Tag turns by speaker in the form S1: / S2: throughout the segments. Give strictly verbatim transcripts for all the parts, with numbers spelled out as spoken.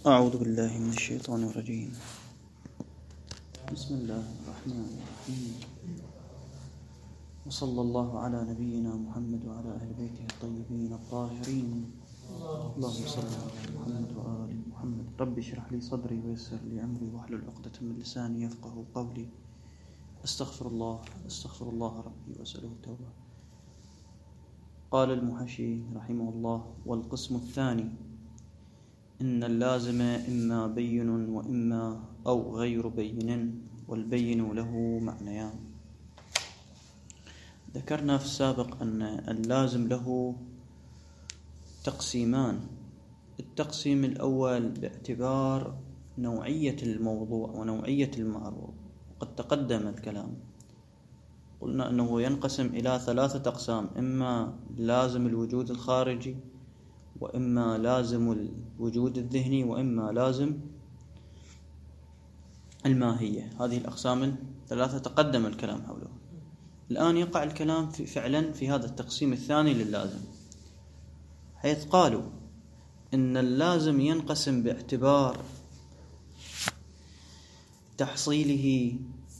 S1: أعوذ بالله من الشيطان الرجيم. بسم الله الرحمن الرحيم، وصلى الله على نبينا محمد وعلى أهل بيته الطيبين الطاهرين. اللهم صل على محمد وآل محمد. رب اشرح لي صدري ويسر لي أمري واحلل عقدة من لساني يفقهوا قولي. استغفر الله استغفر الله ربي وأسأله التوبة. قال المحشي رحمه الله: والقسم الثاني إن اللازم إما بين وإما أو غير بين، والبين له معنيان. ذكرنا في السابق أن اللازم له تقسيمان. التقسيم الأول باعتبار نوعية الموضوع ونوعية المعروض، وقد تقدم الكلام. قلنا أنه ينقسم إلى ثلاثة أقسام: إما لازم الوجود الخارجي، وإما لازم الوجود الذهني، وإما لازم الماهية. هذه الأقسام الثلاثة تقدم الكلام حولها. الآن يقع الكلام في فعلا في هذا التقسيم الثاني لللازم، حيث قالوا إن اللازم ينقسم باعتبار تحصيله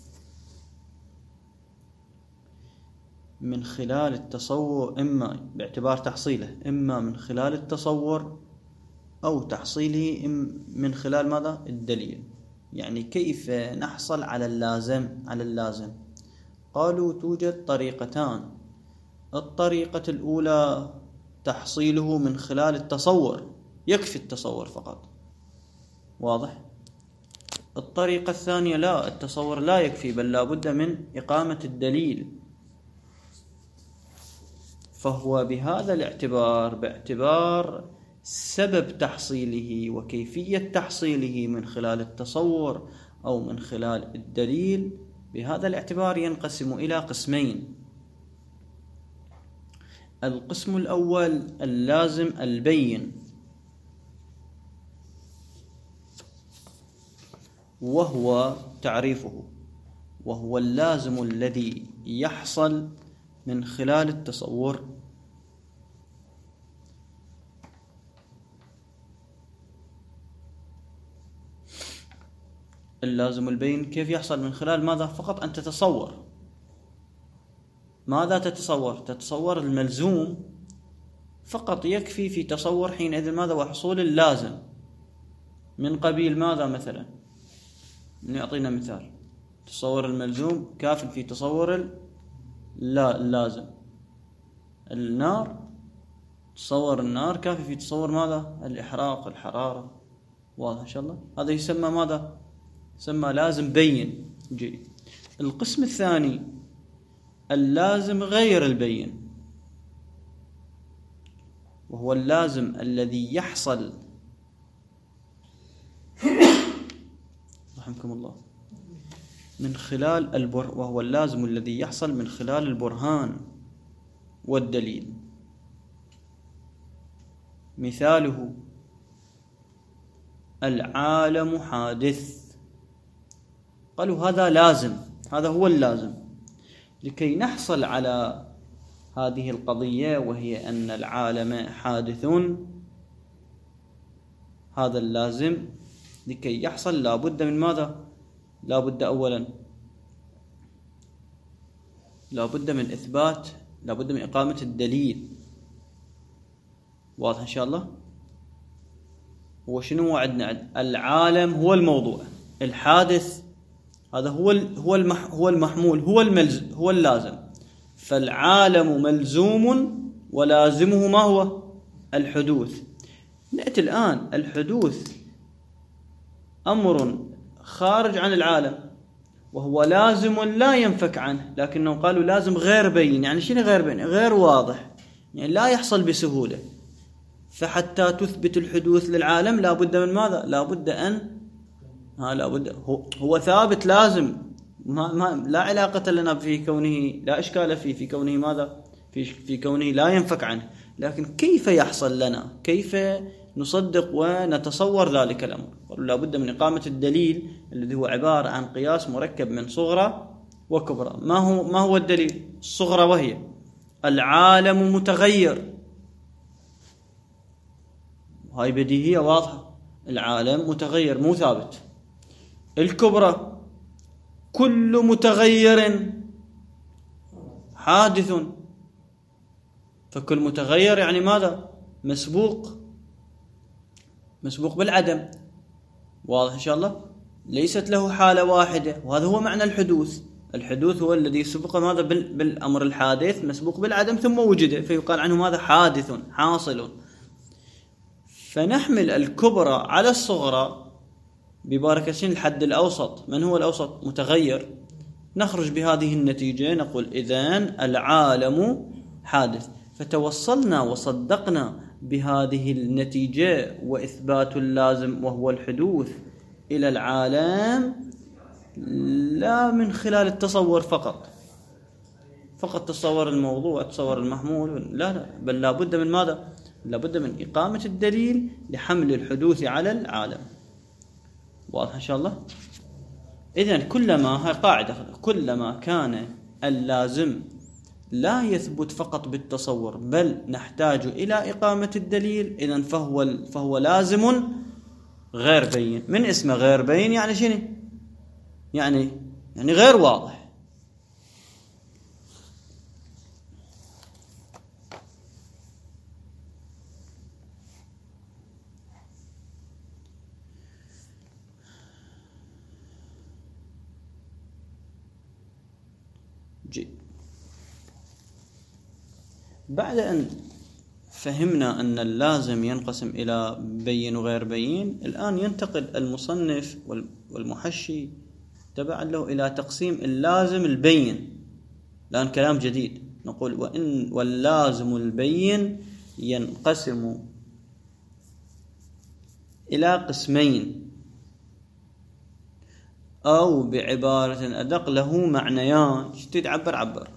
S1: من خلال التصور، إما باعتبار تحصيله إما من خلال التصور أو تحصيله من خلال ماذا؟ الدليل. يعني كيف نحصل على اللازم على اللازم قالوا توجد طريقتان. الطريقة الأولى تحصيله من خلال التصور، يكفي التصور فقط، واضح؟ الطريقة الثانية لا، التصور لا يكفي، بل لا بد من إقامة الدليل. فهو بهذا الاعتبار، باعتبار سبب تحصيله وكيفية تحصيله من خلال التصور أو من خلال الدليل، بهذا الاعتبار ينقسم إلى قسمين. القسم الأول اللازم البين، وهو تعريفه وهو اللازم الذي يحصل من خلال التصور. اللازم البين كيف يحصل؟ من خلال ماذا؟ فقط أن تتصور. ماذا تتصور؟ تتصور الملزوم فقط، يكفي في تصور حينئذ ماذا؟ وحصول اللازم. من قبيل ماذا مثلا؟ نعطينا مثال. تصور الملزوم كاف في تصور لا اللازم. النار، تصور النار كافي في تصور ماذا؟ الإحراق، الحرارة، واضح إن شاء الله؟ هذا يسمى ماذا؟ يسمى لازم بين. جيد. القسم الثاني اللازم غير البين، وهو اللازم الذي يحصل رحمكم الله من خلال البر وهو اللازم الذي يحصل من خلال البرهان والدليل. مثاله: العالم حادث. قالوا هذا لازم، هذا هو اللازم. لكي نحصل على هذه القضية وهي أن العالم حادث، هذا اللازم لكي يحصل لا بد من ماذا؟ لا بد أولا لا بد من إثبات، لا بد من إقامة الدليل، واضح إن شاء الله؟ وشنو وعدنا؟ العالم هو الموضوع، الحادث هذا هو هو المح هو المحمول، هو الملزم، هو اللازم. فالعالم ملزوم ولازمه ما هو؟ الحدوث. نأتي الآن الحدوث أمر خارج عن العالم، وهو لازم لا ينفك عنه، لكنه قالوا لازم غير بين. يعني شنو غير بين؟ غير واضح، يعني لا يحصل بسهولة. فحتى تثبت الحدوث للعالم لا بد من ماذا؟ لا بد أن ها لا بد هو, هو ثابت لازم، ما, ما لا علاقة لنا في كونه، لا إشكال فيه في كونه ماذا؟ في, في كونه لا ينفك عنه. لكن كيف يحصل لنا؟ كيف نصدق ونتصور ذلك الأمر؟ لا بد من إقامة الدليل الذي هو عبارة عن قياس مركب من صغرى وكبرى. ما هو ما هو الدليل؟ الصغرى وهي العالم متغير، هاي بديهية واضحة. العالم متغير مو ثابت. الكبرى كل متغير حادث، فكل متغير يعني ماذا؟ مسبوق، مسبوق بالعدم. واضح إن شاء الله؟ ليست له حالة واحدة، وهذا هو معنى الحدوث. الحدوث هو الذي سبق ماذا؟ بالأمر الحادث، مسبوق بالعدم ثم وجد، فيقال عنه ماذا؟ حادث حاصل. فنحمل الكبرى على الصغرى ببركة الحد الأوسط. من هو الأوسط؟ متغير. نخرج بهذه النتيجة، نقول إذن العالم حادث. فتوصلنا وصدقنا بهذه النتيجة وإثبات اللازم وهو الحدوث إلى العالم لا من خلال التصور فقط، فقط تصور الموضوع، تصور المحمول، لا لا، بل لابد من ماذا؟ لابد من إقامة الدليل لحمل الحدوث على العالم. واضح إن شاء الله؟ إذن كلما، هاي قاعدة، كلما كان اللازم لا يثبت فقط بالتصور بل نحتاج إلى إقامة الدليل، إذن فهو فهو لازم غير بين. من اسمه غير بين يعني شنو؟ يعني يعني غير واضح. جي. بعد أن فهمنا أن اللازم ينقسم إلى بين وغير بين، الآن ينتقل المصنف والمحشي تبعا له إلى تقسيم اللازم البين. الآن كلام جديد، نقول وإن واللازم البين ينقسم إلى قسمين، أو بعبارة أدق له معنيان. شو تعبر؟ عبر.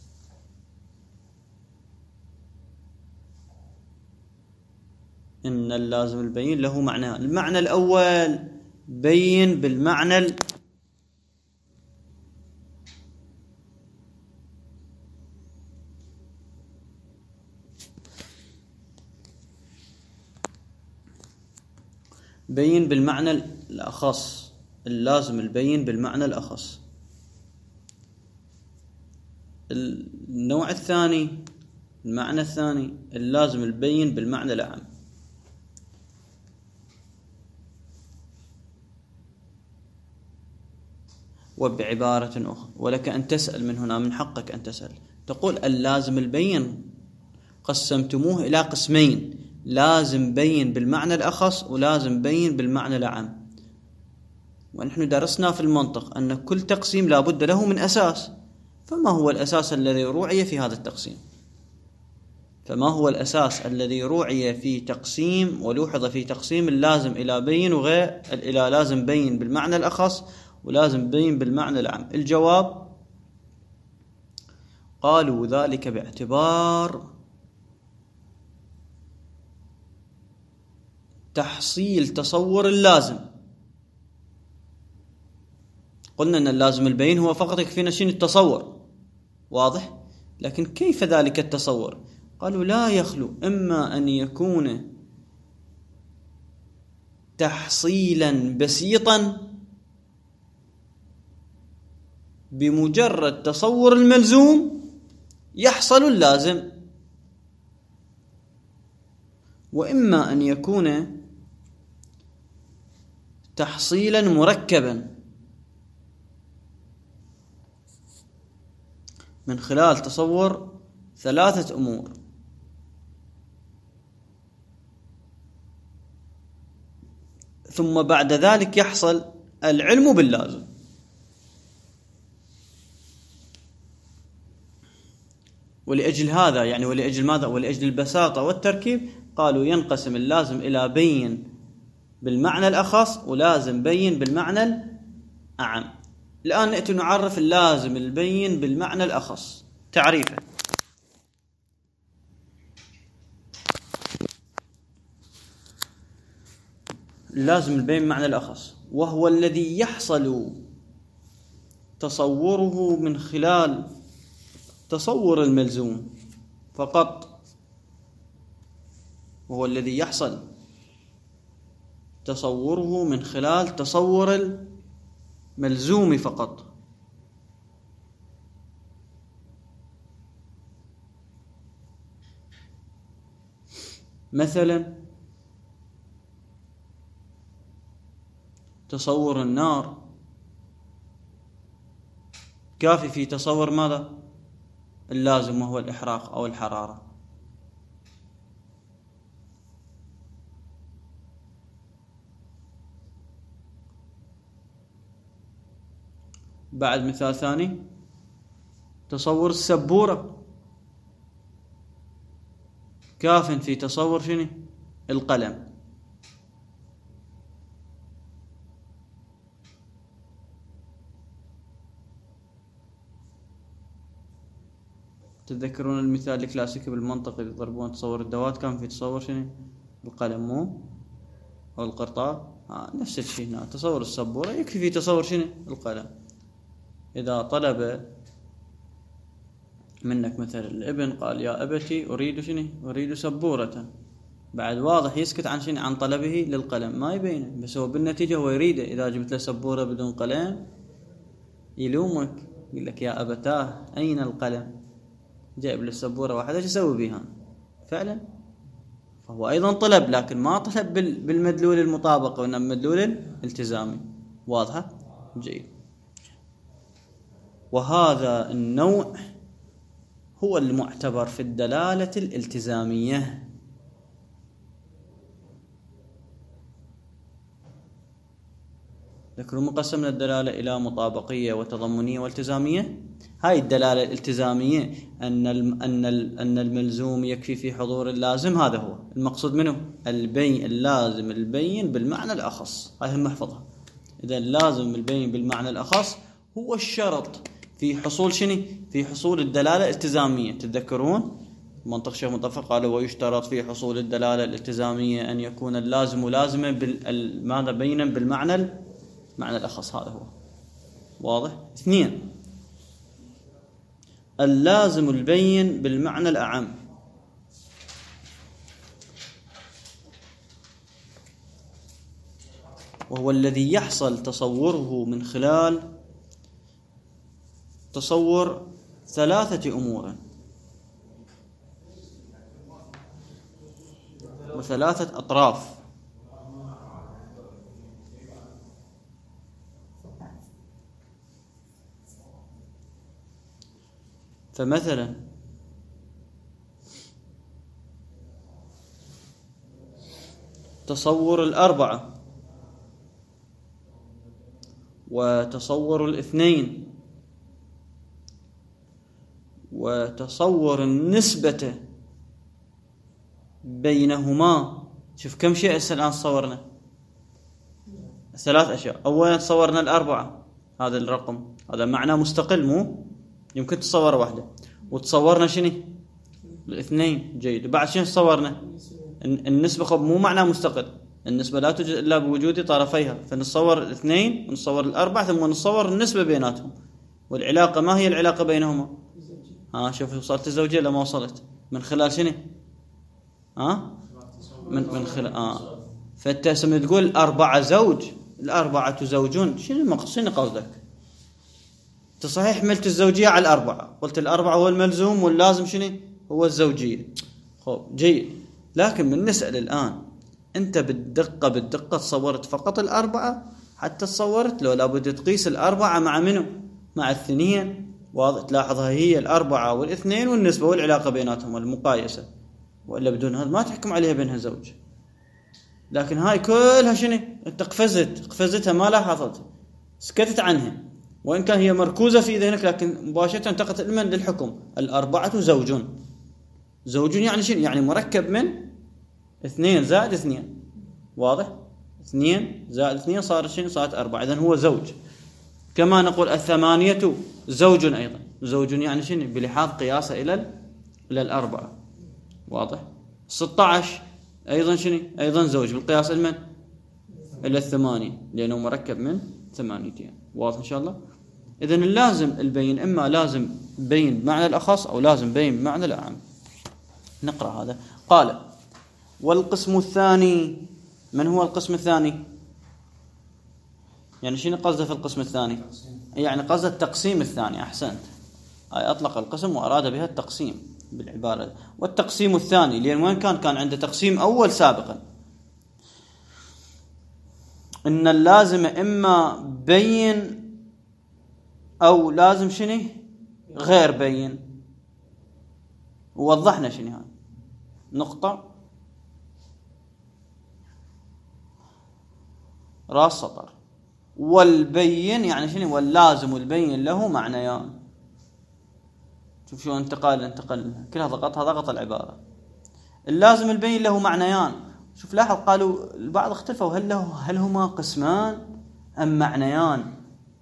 S1: إن اللازم البين له معنيان. المعنى الأول بين بالمعنى ال... بين بالمعنى الأخص. اللازم البين بالمعنى الأخص. النوع الثاني، المعنى الثاني، اللازم البين بالمعنى الأعم. وبعبارة أخرى، ولك أن تسأل من هنا، من حقك أن تسأل، تقول اللازم البين قسمتموه إلى قسمين، لازم بين بالمعنى الأخص ولازم بين بالمعنى الأعم. ونحن درسنا في المنطق أن كل تقسيم لا بد له من أساس. فما هو الأساس الذي روعي في هذا التقسيم؟ فما هو الأساس الذي روعي في تقسيم ولوحظ في تقسيم اللازم إلى بين وغير إلى لازم بين بالمعنى الأخص ولازم بين بالمعنى العام؟ الجواب قالوا ذلك باعتبار تحصيل تصور اللازم. قلنا أن اللازم البين هو فقط يكفينا شيء التصور، واضح؟ لكن كيف ذلك التصور؟ قالوا لا يخلو إما أن يكون تحصيلا بسيطا بمجرد تصور الملزوم يحصل اللازم، وإما أن يكون تحصيلا مركبا من خلال تصور ثلاثة أمور. ثم بعد ذلك يحصل العلم باللازم. ولأجل هذا يعني ولأجل ماذا؟ ولأجل البساطة والتركيب قالوا ينقسم اللازم إلى بين بالمعنى الأخص ولازم بين بالمعنى الأعم. الآن نأتي نعرف اللازم البين بالمعنى الأخص. تعريفه: اللازم البين بالمعنى الأخص وهو الذي يحصل تصوره من خلال تصور الملزوم فقط، وهو الذي يحصل تصوره من خلال تصور الملزوم فقط. مثلا تصور النار كافي في تصور ماذا؟ اللازم، وهو الإحراق أو الحرارة. بعد مثال ثاني، تصور السبورة كاف في تصور شنو؟ القلم. تتذكرون المثال الكلاسيكي بالمنطق اللي يضربون تصور الدوات كان في تصور شنو؟ القلم مو أو القرطاس. آه نفس الشيء هنا، تصور السبورة يكفي في تصور شنو؟ القلم. إذا طلب منك مثل الابن قال يا أبتي أريد شنو؟ أريد سبورة، بعد واضح يسكت عن شنو؟ عن طلبه للقلم، ما يبينه، بس هو بالنتيجة هو يريده. إذا جبت له سبورة بدون قلم يلومك، يقول لك يا أبتاه أين القلم؟ جايب له السبورة واحدة، ايش يسوي بها؟ فعلا فهو أيضا طلب، لكن ما طلب بالمدلول المطابق، وإنما بالمدلول الالتزامي. واضحة؟ جيد. وهذا النوع هو المعتبر في الدلالة الالتزامية. ذكروا مقسم الدلالة إلى مطابقية وتضمنية والتزامية. هاي الدلالة الالتزامية أن أن أن الملزوم يكفي في حضور اللازم، هذا هو المقصود منه، البين اللازم البين بالمعنى الأخص. هاي هم احفظها. إذا اللازم البين بالمعنى الأخص هو الشرط في حصول شنو؟ في حصول الدلالة الالتزامية. تتذكرون منطق الشيخ مطفق قال ويشترط في حصول الدلالة الالتزامية أن يكون اللازم لازما ماذا بينا بالمعنى المعنى الأخص. هذا هو واضح. اثنين، اللازم البين بالمعنى الأعم. وهو الذي يحصل تصوره من خلال تصور ثلاثة أمور وثلاثة أطراف. فمثلا تصور الأربعة وتصور الاثنين وتصور النسبة بينهما. شوف كم شيء هسه الآن صورنا، ثلاث أشياء. أولا صورنا الأربعة، هذا الرقم هذا معنى مستقل، مو يمكن تصور واحدة. وتصورنا شنو؟ الاثنين. جيد. بعد شنو صورنا؟ النسبة. خب مو معنى مستقل، النسبة لا توجد إلا بوجود طرفيها، فنصور الاثنين ونصور الأربعة ثم نصور النسبة بيناتهم. والعلاقة ما هي العلاقة بينهما؟ ها شوف وصلت الزوجية لما وصلت من خلال شنو؟ ها من من خلال اه فانت سمي تقول الأربعة زوج، الأربعة زوجون، شنو المقصود؟ شنو قصدك؟ تصحيح حملت الزوجية على الأربعة، قلت الأربعة هو الملزوم واللازم شنو؟ هو الزوجية. خب جيد. لكن من نسأل الآن أنت بالدقة بالدقة تصورت فقط الأربعة حتى تصورت، لو لابد تقيس الأربعة مع منه؟ مع الاثنين. واضح؟ تلاحظها هي الأربعة والاثنين والنسبة والعلاقة بيناتهم والمقايسة، وإلا بدون هذا ما تحكم عليها بينها زوج. لكن هاي كلها شنو؟ أنت قفزت قفزتها ما لاحظت، سكتت عنها، وإن كان هي مركوزة في ذهنك، لكن مباشرة انتقلت علما للحكم. الأربعة زوجون. زوجون يعني شنو؟ يعني مركب من اثنين زائد اثنين. واضح؟ اثنين زائد اثنين صار شنو؟ صارت أربعة. إذن هو زوج. كما نقول الثمانية زوج أيضا. زوج يعني شنو؟ بلحاظ قياسه إلى إلى الأربعة. واضح؟ ستة عشر أيضا شنو؟ أيضا زوج بالقياس المن؟ إلى الثمانية، لأنه مركب من ثمانيتين. واضح إن شاء الله؟ إذن اللازم البين إما لازم بين بمعنى الأخص أو لازم بين بمعنى الأعم. نقرأ هذا. قال والقسم الثاني من هو القسم الثاني؟ يعني شنو قصده في القسم الثاني؟ يعني قصده التقسيم الثاني. أحسنت، أي أطلق القسم وأراد بها التقسيم بالعبارة. والتقسيم الثاني لأن وين كان؟ كان عنده تقسيم أول سابقا، إن اللازم إما بين أو لازم شنو غير بين. ووضحنا شنو هذا نقطة راس سطر. والبين يعني شنو؟ واللازم والبين له معنيان. شوف شو انتقال انتقل كلها ضغطها ضغط العبارة. اللازم البين له معنيان. شوف لاحظ قالوا البعض اختلفوا هل له هل هما قسمان أم معنيان.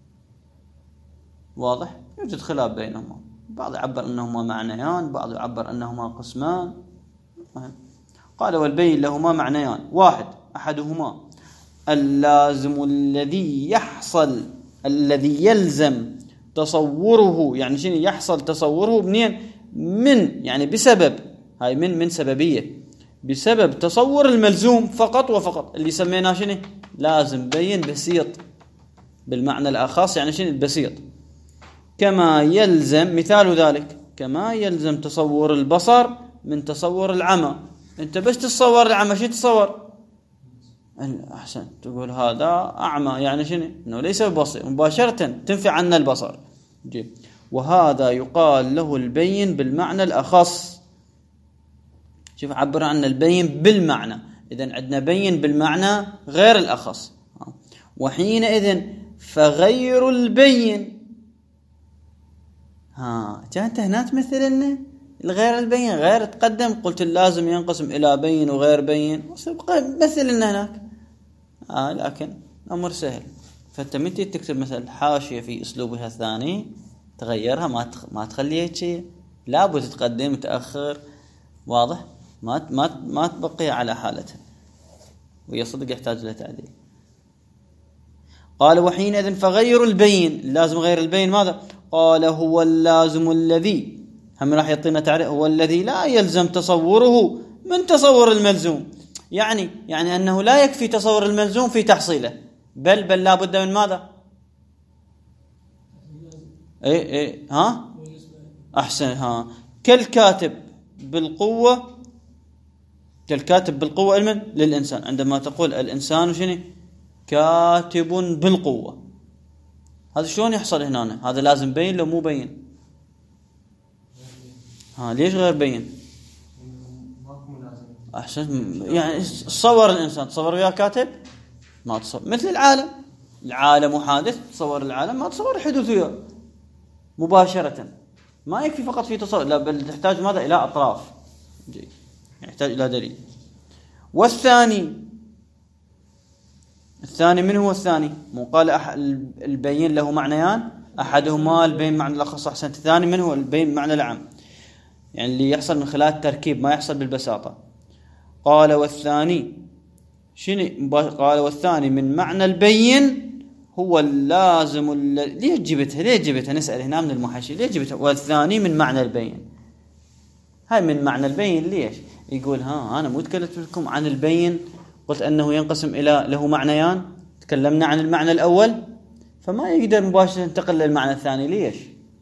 S1: واضح؟ يوجد خلاف بينهما، بعض يعبر أنهما معنيان، بعض يعبر أنهما قسمان. قال والبين لهما معنيان. واحد أحدهما اللازم الذي يحصل الذي يلزم تصوره. يعني شنو يحصل تصوره؟ منين؟ من يعني بسبب، هاي من من سببية، بسبب تصور الملزوم فقط وفقط، اللي سميناه شنو؟ لازم بين بسيط بالمعنى الأخص. يعني شنو البسيط؟ كما يلزم، مثال ذلك كما يلزم تصور البصر من تصور العمى. انت بس تتصور العمى شو تتصور؟ أحسن، تقول هذا أعمى، يعني شنو؟ إنه ليس ببصير، مباشرة تنفي عنا البصر. جيب. وهذا يقال له البين بالمعنى الأخص. شوف عبر عن البين بالمعنى. إذن عندنا بين بالمعنى غير الأخص. وحينئذ فغير البين، ها كانت هنا تمثل لنا الغير البين. غير تقدم قلت اللازم ينقسم إلى بين وغير بين، مثل لنا هناك. آه لكن أمر سهل. فأنت متى تكتب مثلا حاشية في أسلوبها الثاني تغيرها، ما تخ... ما تخليها شيء، لابد تقدم تأخر. واضح؟ ما ما ما تبقيها على حالتها، وهي صدق يحتاج إلى تعديل. قال وحينئذ فغير البين، لازم غير البين ماذا؟ قال هو اللازم الذي، هم راح يعطينا تعريف، هو الذي لا يلزم تصوره من تصور الملزوم. يعني يعني أنه لا يكفي تصور الملزوم في تحصيله، بل بل لا بد من ماذا؟ ايه ايه ها احسن. ها كالكاتب بالقوة، كالكاتب بالقوة علما للإنسان. عندما تقول الإنسان شنو؟ كاتب بالقوة، هذا شلون يحصل هنا؟ هذا لازم بين لو مو بين؟ ها ليش غير بين؟ أحسن. يعني تصور الإنسان، تصور وياه كاتب؟ ما تصور. مثل العالم، العالم حادث، تصور العالم، ما تصور حدوث وياه مباشرة. ما يكفي فقط في تصور، لا بل تحتاج ماذا؟ إلى أطراف. جيد. يحتاج إلى دليل. والثاني، الثاني من هو الثاني؟ مو قال أح... البين له معنيان، أحدهما البين معنى الأخص. أحسنت. الثاني من هو؟ البين معنى العام، يعني اللي يحصل من خلال التركيب، ما يحصل بالبساطة. قال والثاني شنو؟ قال والثاني من معنى البين هو اللازم الذي. ليه جبتها؟ ليه جبتها؟ نسأل هنا من المحاشي ليه جبتها والثاني من معنى البين؟ هاي من معنى البين ليش؟ يقول ها أنا مو تكلمت لكم عن البين، قلت أنه ينقسم إلى له معنيان، تكلمنا عن المعنى الأول، فما يقدر مباشرة ينتقل للمعنى الثاني. ليش؟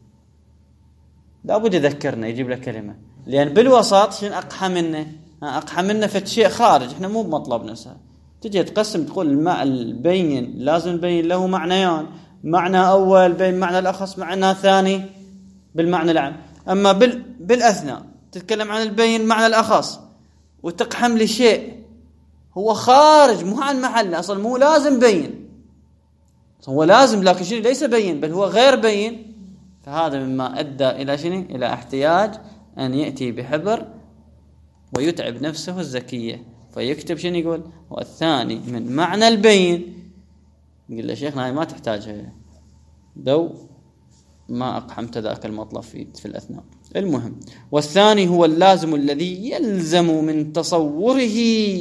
S1: لابد يذكرنا، يجيب لك كلمة، لأن بالوسط شن أقحى منه، أقحى منه في شيء خارج، إحنا مو بمطلبنا. تجي تقسم تقول الماء البين لازم البين له معنيان، معنى أول بين معنى الأخص، معنى ثاني بالمعنى العام. أما بال بالأثناء تتكلم عن البين معنى الأخص وتقحم لي شيء هو خارج، مو عن محله أصلا، مو لازم بين، هو لازم لكن شيء ليس بين بل هو غير بين. فهذا مما أدى إلى شنو؟ إلى احتياج أن يأتي بحبر ويتعب نفسه الزكية، فيكتب شنو يقول؟ والثاني من معنى البين. يقول له شيخنا هاي ما تحتاجها، دو ما أقحمت ذاك المطلب في في الأثناء. المهم والثاني هو اللازم الذي يلزم من تصوره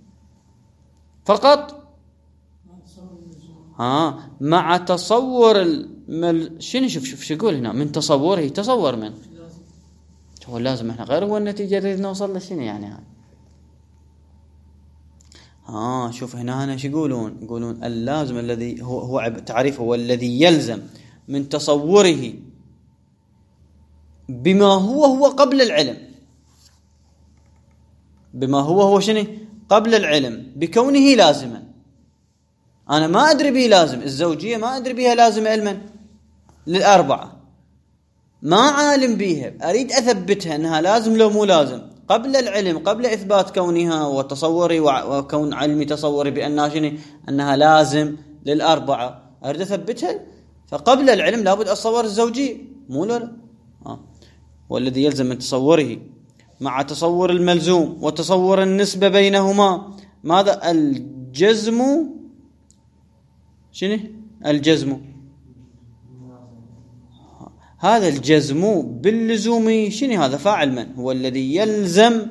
S1: فقط، ها مع تصور المل... شنو شوف شوف شو يقول هنا؟ من تصوره، تصور من هو اللازم، احنا غير هو النتيجة اللي نوصل له شنو يعني؟ هاي ها شوف هنا هنا ايش يقولون؟ يقولون اللازم الذي هو هو تعريف هو الذي يلزم من تصوره بما هو هو قبل العلم، بما هو هو شنو قبل العلم بكونه لازما. انا ما ادري به لازم الزوجيه، ما ادري بها لازم علما للاربعه، ما عالم بيها، اريد اثبتها انها لازم لو مو لازم قبل العلم، قبل اثبات كونها وتصوري وكون علمي تصوري بانها شنو انها لازم للاربعه، اريد اثبتها. فقبل العلم لابد اتصور الزوجيه، مو لا اه. والذي يلزم من تصوره مع تصور الملزوم وتصور النسبه بينهما ماذا؟ الجزم. شنو الجزم؟ هذا الجزم باللزوم شنو هذا؟ فاعل من؟ هو الذي يلزم.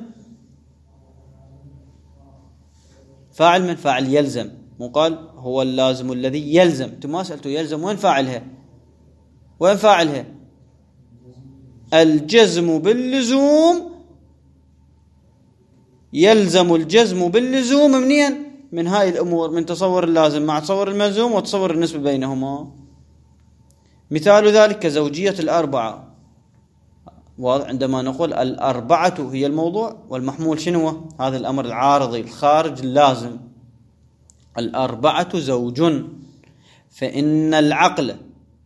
S1: فاعل من؟ فاعل يلزم، مو قال هو اللازم الذي يلزم. انتم ما سألتوا يلزم وين فاعلها؟ وين فاعلها؟ الجزم باللزوم. يلزم الجزم باللزوم منين؟ من هاي الأمور، من تصور اللازم مع تصور الملزوم وتصور النسبة بينهما. مثال ذلك كزوجية الأربعة، عندما نقول الأربعة هي الموضوع والمحمول شنو؟ هذا الأمر العارضي الخارج اللازم. الأربعة زوج، فإن العقل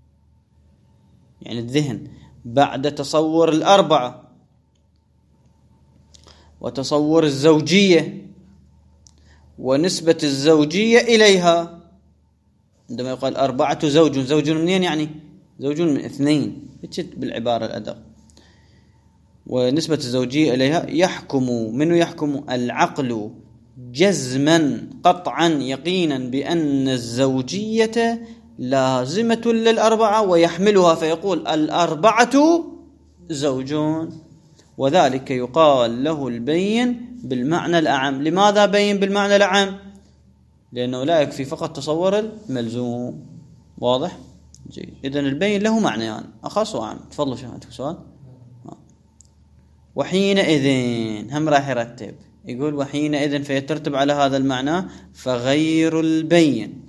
S1: يعني الذهن بعد تصور الأربعة وتصور الزوجية ونسبة الزوجية إليها، عندما يقال أربعة زوج، زوج منين يعني؟ زوج من اثنين بالعبارة الأدق، ونسبة الزوجية إليها يحكم. منه يحكم؟ العقل جزما قطعا يقينا بأن الزوجية لازمة للأربعة ويحملها، فيقول الأربعة زوجون، وذلك يقال له البين بالمعنى الأعم. لماذا بين بالمعنى الأعم؟ لأنه لا يكفي فقط تصور الملزوم. واضح؟ جيد. إذن البين له معنيان يعني أخص وأعم. تفضلوا شو عندك سؤال؟ وحينئذ هم راح يرتب، يقول وحينئذ فيترتب على هذا المعنى فغير البين.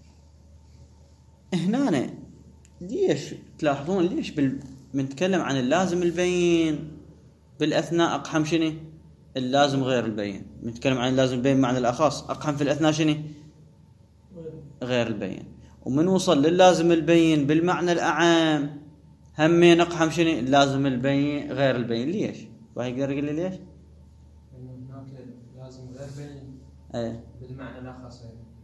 S1: هنا ليش تلاحظون ليش بال... بنتكلم عن اللازم البين بالأثناء أقحم شنو؟ اللازم غير البين. بنتكلم عن اللازم البين معنى الأخص، أقحم في الأثناء شنو؟ غير البين. ومن وصل للازم البين بالمعنى الأعام همين أقحم شنو؟ اللازم البين غير البين. ليش؟ واحد يقدر يقول لي ليش؟
S2: هناك لازم غير بين
S1: ايه
S2: بالمعنى الأخص.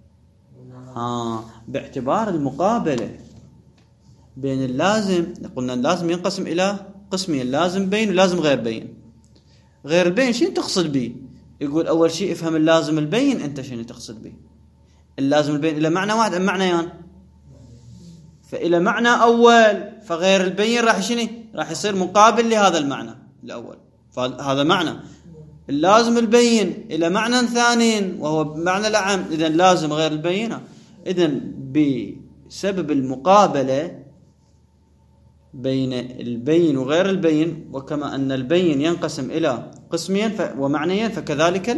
S1: آه باعتبار المقابلة بين اللازم، قلنا اللازم ينقسم إلى قسمين، لازم بين ولازم غير بين. غير البين شنو تقصد به؟ يقول أول شيء افهم اللازم البين أنت شنو تقصد به. اللازم البين إلى معنى واحد أم معنيان؟ يعني فإلى معنى أول، فغير البين راح شنو؟ راح يصير مقابل لهذا المعنى الأول، فهذا معنى. اللازم البين إلى معنى ثاني وهو معنى الأعم، إذن لازم غير البين. إذن بسبب المقابلة بين البين وغير البين، وكما أن البين ينقسم إلى قسمين ومعنيين، فكذلك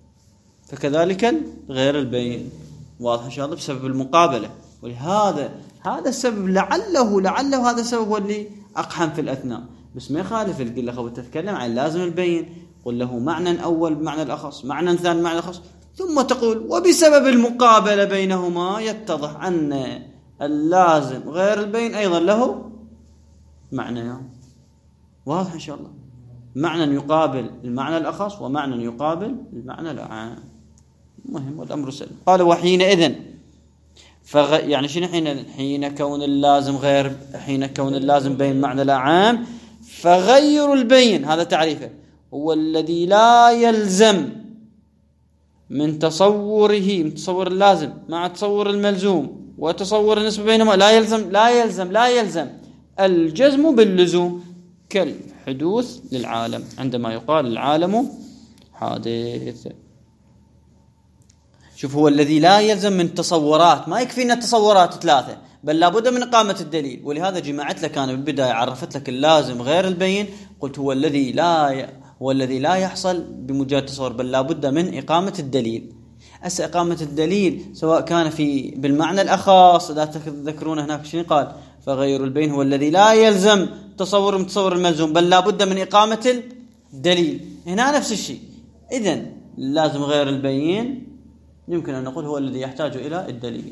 S1: فكذلك غير البين. واضح إن شاء الله؟ بسبب المقابلة. ولهذا هذا السبب لعله لعله هذا السبب هو اللي أقحم في الأثناء. بس ما يخالف تقول له تتكلم عن لازم البين، قل له معنى أول بمعنى الأخص، معنى ثاني بمعنى الأخص، ثم تقول وبسبب المقابلة بينهما يتضح أن اللازم غير البين أيضا له معنى. يعني واضح إن شاء الله؟ معنى يقابل المعنى الأخص ومعنى يقابل المعنى الأعام. مهم والأمر سهل. قال وحينئذ فغ... يعني شنو حين حين كون اللازم غير حين كون اللازم بين معنى الأعام فغير البين، هذا تعريفه، هو الذي لا يلزم من تصوره من تصور اللازم مع تصور الملزوم وتصور النسبة بينهما لا يلزم لا يلزم لا يلزم الجزم باللزوم كالحدوث للعالم، عندما يقال العالم حادث. شوف هو الذي لا يلزم من تصورات، ما يكفي ان التصورات ثلاثة، بل لابد من إقامة الدليل. ولهذا جمعت لك أنا بالبداية عرفت لك اللازم غير البين، قلت هو الذي لا ي... هو الذي لا يحصل بمجرد تصور، بل لابد من إقامة الدليل. هسه إقامة الدليل سواء كان في بالمعنى الأخص، لا تذكرون هناك شنو قال؟ فغير البين هو الذي لا يلزم تصور متصور الملزوم، بل لا بد من إقامة الدليل. هنا نفس الشيء. إذن لازم غير البين يمكن أن نقول هو الذي يحتاج إلى الدليل.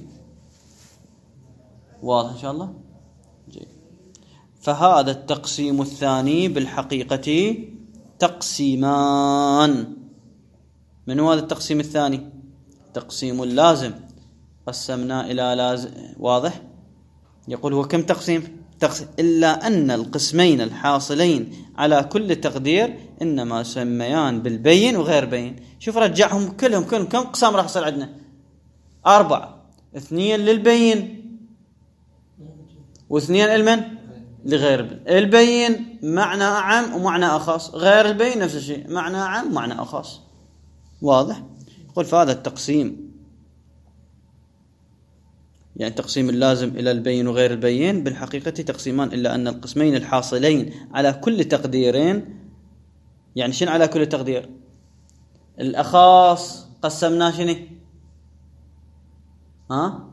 S1: واضح إن شاء الله؟ جيد. فهذا التقسيم الثاني بالحقيقة تقسيمان. من هو هذا التقسيم الثاني؟ تقسيم اللازم قسمنا إلى لازم. واضح؟ يقول هو كم تقسيم؟ تقسيم إلا أن القسمين الحاصلين على كل تقدير إنما يسميان بالبين وغير بين. شوف رجعهم كلهم كلهم كم قسم راح يصير عندنا؟ أربعة. اثنين للبين واثنين المن لغير البين. البين معنى أعم ومعنى أخص، غير البين نفس الشيء معنى أعم ومعنى أخص. واضح؟ قل فهذا التقسيم يعني تقسيم اللازم إلى البين وغير البين بالحقيقة تقسيمان، إلا أن القسمين الحاصلين على كل تقديرين. يعني شنو على كل تقدير؟ الأخاص قسمناه شنو؟ ها؟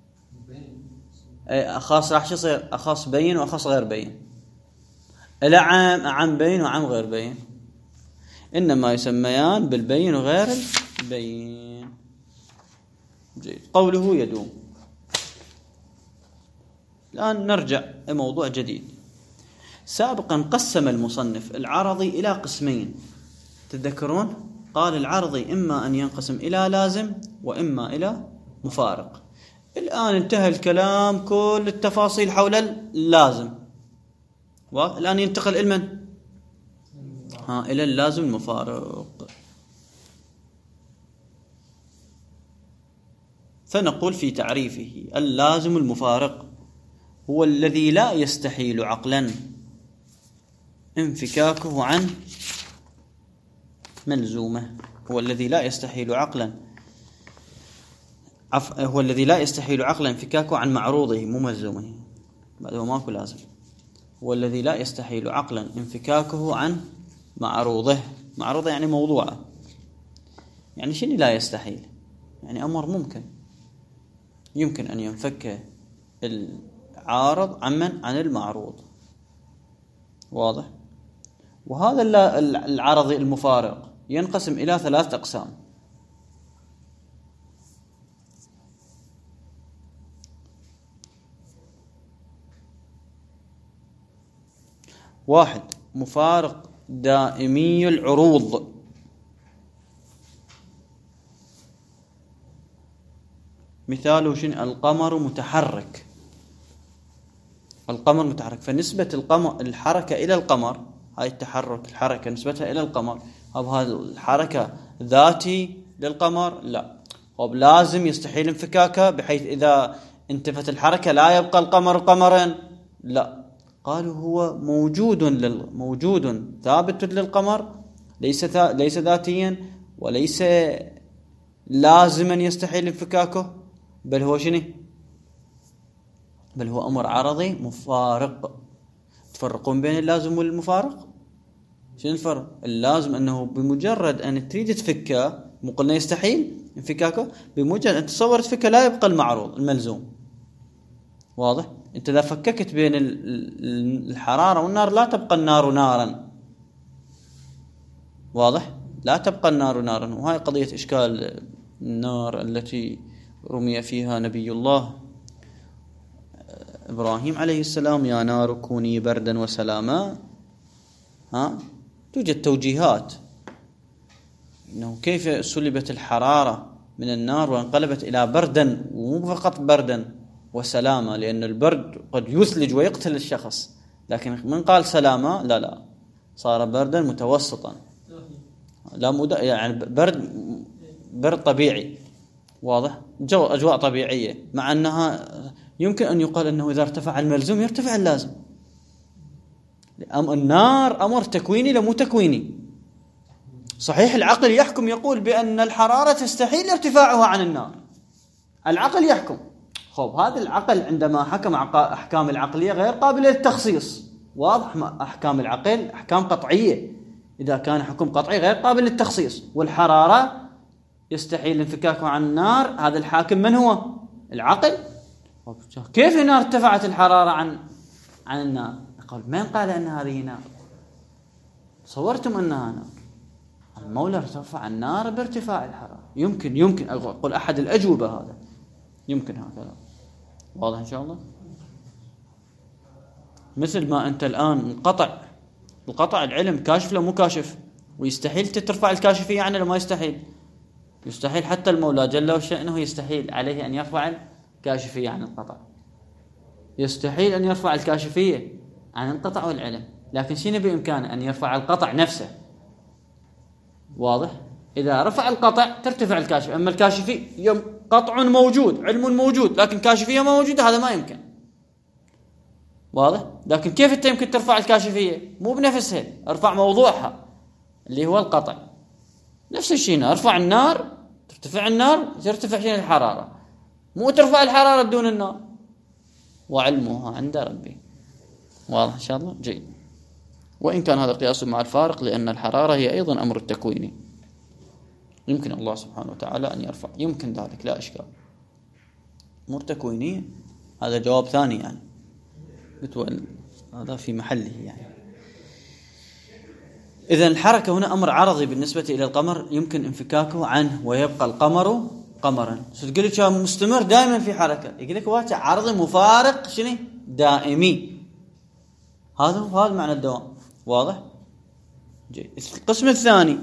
S1: أخاص راح يصير أخاص بين وأخاص غير بين. الأعم أعم بين وأعم غير بين، إنما يسميان بالبين وغير البين. جيد. قوله يدوم. الآن نرجع لموضوع جديد. سابقا قسم المصنف العرضي إلى قسمين، تذكرون؟ قال العرضي إما أن ينقسم إلى لازم وإما إلى مفارق. الآن انتهى الكلام كل التفاصيل حول اللازم، والآن ينتقل إلى من؟ ها إلى اللازم المفارق. فنقول في تعريفه اللازم المفارق هو الذي لا يستحيل عقلا انفكاكه عن ملزومه. هو الذي لا يستحيل عقلا عف... هو الذي لا يستحيل عقلا انفكاكه عن معروضه مو ملزومه، بعد هو ماكو لازم. هو الذي لا يستحيل عقلا انفكاكه عن معروضه. معروضه يعني موضوعه. يعني شنو لا يستحيل؟ يعني أمر ممكن، يمكن أن ينفك العارض عمن عن المعروض. واضح؟ وهذا العرض المفارق ينقسم إلى ثلاث أقسام. واحد مفارق دائمي العروض، مثاله شنو؟ القمر متحرك. القمر متحرك، فنسبة القمر الحركة إلى القمر، هاي التحرك الحركة نسبتها إلى القمر، أو هذه الحركة ذاتي للقمر؟ لا. طب لازم يستحيل انفكاكه بحيث إذا انتفت الحركة لا يبقى القمر قمرا؟ لا. قالوا هو موجود لل... موجود ثابت للقمر، ليس ث... ليس ذاتيا وليس لازما يستحيل انفكاكه، بل هو شنو؟ بل هو أمر عرضي مفارق. تفرقون بين اللازم والمفارق؟ شنو الفرق؟ اللازم أنه بمجرد أن تريد تفكه، مو قلنا يستحيل انفكاكه، بمجرد أن تصور تفكه لا يبقى المعروض الملزوم. واضح؟ أنت إذا فككت بين الحرارة والنار لا تبقى النار نارا. واضح؟ لا تبقى النار نارا. وهي قضية إشكال النار التي رمي فيها نبي الله إبراهيم عليه السلام: يا نار كوني بردا وسلاما. ها؟ توجد توجيهات إنه كيف سلبت الحرارة من النار وانقلبت إلى بردا، ومو فقط بردا وسلاما، لأن البرد قد يثلج ويقتل الشخص، لكن من قال سلاما لا لا صار بردا متوسطا، لا مد... يعني برد برد طبيعي. واضح؟ جو أجواء طبيعية، مع أنها يمكن أن يقال أنه إذا ارتفع الملزوم يرتفع اللازم. أم النار أمر تكويني لمو تكويني. صحيح العقل يحكم يقول بأن الحرارة تستحيل ارتفاعها عن النار، العقل يحكم. خب هذا العقل عندما حكم أحكام العقلية غير قابلة للتخصيص. واضح؟ أحكام العقل أحكام قطعية، إذا كان حكم قطعي غير قابل للتخصيص. والحرارة يستحيل انفكاكه عن النار، هذا الحاكم من هو؟ العقل. كيف النار ارتفعت الحرارة عن عن النار؟ يقول من قال أن هذه نار؟ صورتم أنها نار. المولى ارتفع النار بارتفاع الحرارة. يمكن يمكن أقول أحد الأجوبة هذا يمكن هكذا. واضح إن شاء الله؟ مثل ما أنت الآن انقطع القطع العلم كاشف له مو كاشف، ويستحيل ترفع الكاشفية عنه لما يستحيل. يستحيل حتى المولى جل وشأنه يستحيل عليه أن يرفع الكاشفية عن القطع. يستحيل أن يرفع الكاشفية عن القطع والعلم، لكن شنو بإمكانه؟ أن يرفع القطع نفسه. واضح؟ إذا رفع القطع ترتفع الكاشفية. أما الكاشفية يوم قطع موجود، علم موجود، لكن كاشفية ما موجودة، هذا ما يمكن. واضح؟ لكن كيف أنت يمكن ترفع الكاشفية؟ مو بنفسها، ارفع موضوعها اللي هو القطع. نفس الشيء، ارفع النار ترتفع النار ترتفع شيء الحرارة، مو ترفع الحرارة بدون النار. وعلمها عند ربي. واضح إن شاء الله؟ جيد. وإن كان هذا قياس مع الفارق، لأن الحرارة هي أيضا أمر التكويني، يمكن الله سبحانه وتعالى أن يرفع، يمكن ذلك لا إشكال. أمور تكوينية هذا جواب ثاني يعني، هذا في محله يعني. إذن الحركة هنا أمر عرضي بالنسبة إلى القمر، يمكن انفكاكه عنه ويبقى القمر قمرا. تقول لك مستمر دائما في حركة، يقول لك واقع عرضي مفارق شنو؟ دائمي. هذا هو هذا معنى الدوام. واضح؟ جيد. القسم الثاني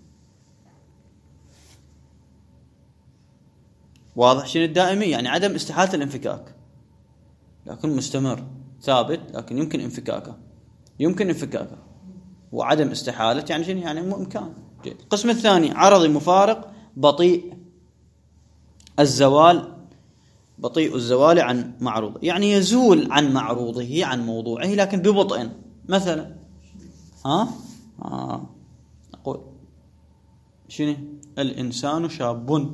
S1: واضح شنو الدائمي؟ يعني عدم استحالة الانفكاك، لكن مستمر ثابت، لكن يمكن انفكاكه يمكن انفكاكه وعدم استحالة يعني شنو؟ يعني مو إمكان. جيد. القسم الثاني عرضي مفارق بطيء الزوال، بطيء الزوال عن معروضه، يعني يزول عن معروضه عن موضوعه لكن ببطء. مثلا ها آه. أقول شنو؟ الإنسان شاب.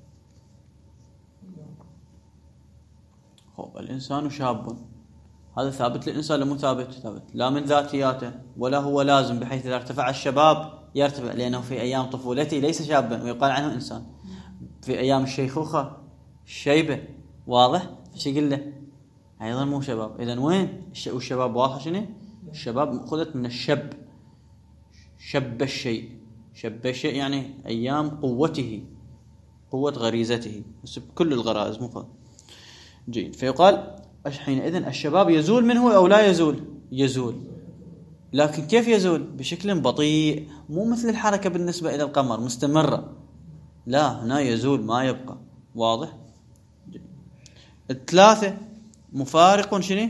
S1: خب الإنسان شاب، هذا ثابت للإنسان ولا مو ثابت؟ ثابت، لا من ذاتياته ولا هو لازم، بحيث إذا ارتفع الشباب يرتفع لأنه في أيام طفولته ليس شابا ويقال عنه إنسان، في أيام الشيخوخة الشيبة. واضح؟ فش يقول له؟ أيضا مو شباب. إذن وين الشباب؟ واضح شنو؟ الشباب مأخوذة من الشب، شب الشيء، شب الشيء يعني أيام قوته، قوة غريزته، بس بكل الغرائز مو فقط. جيد. فيقال حينئذ الشباب يزول منه أو لا يزول؟ يزول، لكن كيف يزول؟ بشكل بطيء، مو مثل الحركة بالنسبة إلى القمر مستمرة، لا هنا يزول ما يبقى. واضح؟ جيد. الثلاثة مفارق شنو؟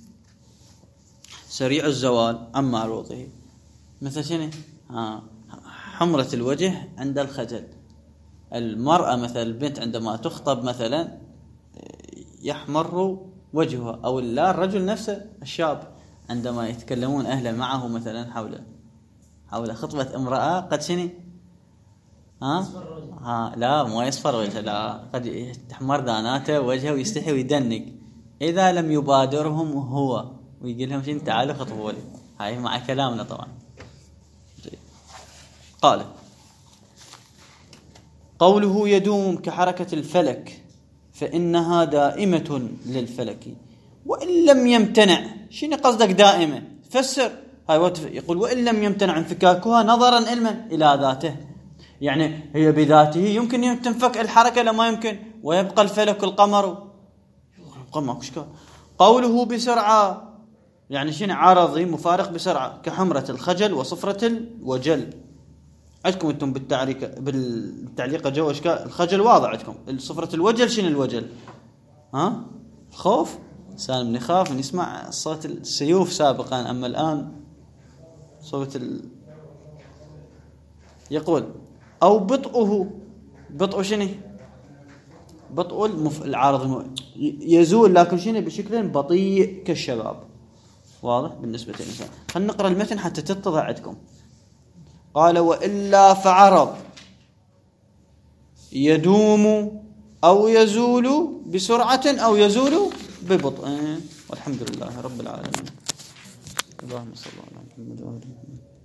S1: سريع الزوال عن معروضه، مثل شنو؟ ها حمرة الوجه عند الخجل. المرأة مثل البنت عندما تخطب مثلا يحمر وجهها، أو لا الرجل نفسه الشاب عندما يتكلمون أهله معه مثلا حول حول خطبة امرأة قد شنو؟ ها ها لا ما يصفر وجهه، لا قد تحمر داناته وجهه ويستحي ويدنق إذا لم يبادرهم هو ويقول لهم شنو؟ تعالوا خطبوا لي. هاي مع كلامنا طبعا. قال قوله يدوم كحركة الفلك فإنها دائمة للفلك وإن لم يمتنع. شنو قصدك دائمة؟ فسر. هاي يقول وإن لم يمتنع انفكاكها نظرا علما إلى ذاته، يعني هي بذاته يمكن تنفك الحركة لما يمكن، ويبقى الفلك القمر قمر. قوله بسرعة يعني شنو؟ عرضي مفارق بسرعة كحمرة الخجل وصفرة الوجل. عندكم انتم بالتعليق بالتعليق جو اشكال الخجل واضح عندكم. صفرة الوجل شنو الوجل؟ ها الخوف، انسان من يخاف من يسمع صوت السيوف سابقا، اما الان صوت ال... يقول او بطئه. بطء شنو؟ بطء المف... العارض يزول لكن شنو؟ بشكل بطيء كالشباب. واضح بالنسبة للإنسان. خلينا نقرأ المتن حتى تتضح عندكم. قال وإلا فعرض يدوم أو يزول بسرعة أو يزول ببطء. والحمد لله رب العالمين. اللهم صل على محمد وعلى آله.